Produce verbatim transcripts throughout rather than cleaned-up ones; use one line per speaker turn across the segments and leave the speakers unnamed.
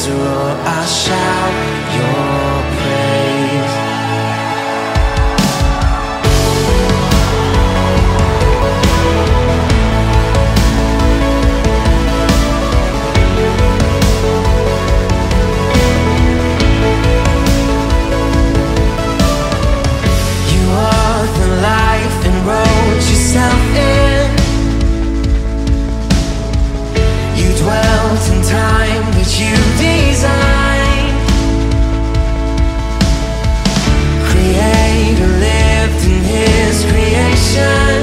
thunders roar, I shout your praise. You are the life and wrote yourself in. You dwelt in time that you designed. Creator lived in his creation.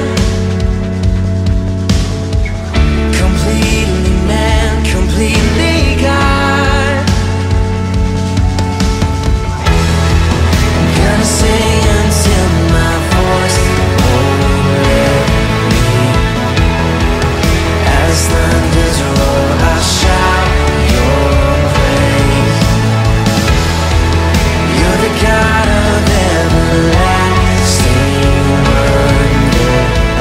Completely man, completely God. I'm gonna sing until my voice won't let me. As thunders roar, I shout your praise. You're the God of everlasting wonder.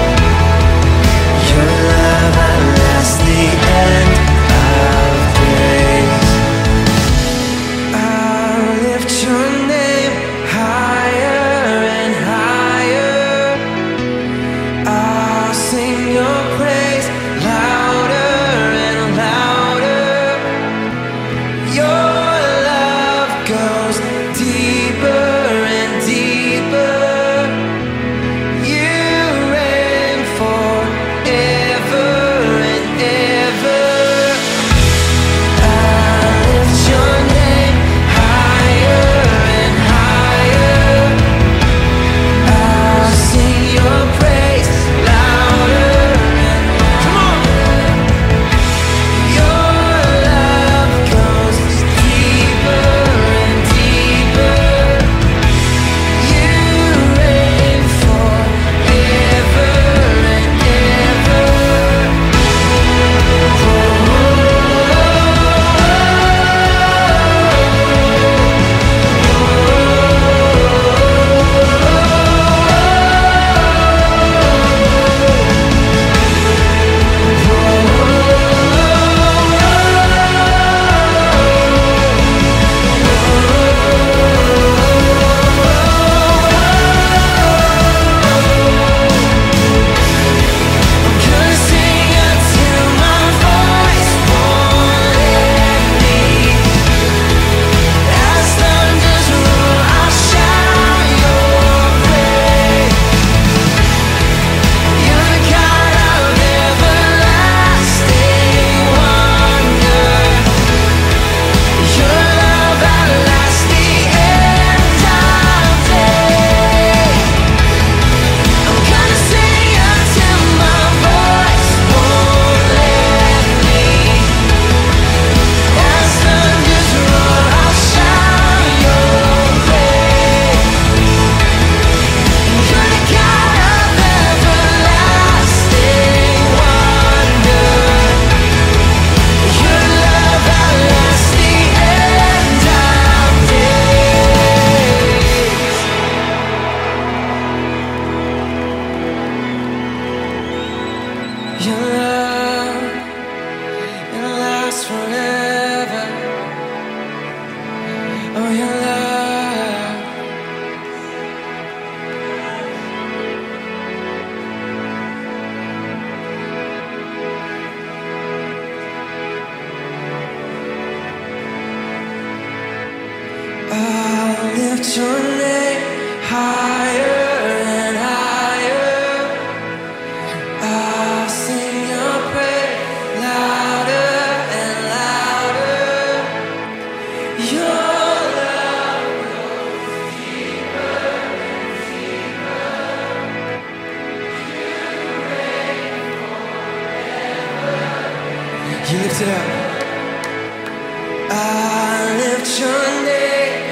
Your love outlasts the end of days. I'll lift your name higher and higher. I'll sing your praise louder and louder. Your love goes deeper and deeper. You reign forever and ever. I lift your name higher and higher. I'll sing your praise louder and come on. Your love goes deeper and deeper. You reign forever and ever. I'm gonna sing until my voice won't let me. As thunders roar, I'll shout your praise. You're the God of everlasting wonder. Your love outlasts the end of days. I'm gonna sing until my voice won't let me. As thunders roar, I'll shout your praise. You're the God of everlasting wonder. Your love outlasts the end of days. Your love, it lasts forever. Oh, your love. I'll lift your name higher and higher. I'll sing your praise louder and louder. Your love goes deeper and deeper. You lift it up. I lift your name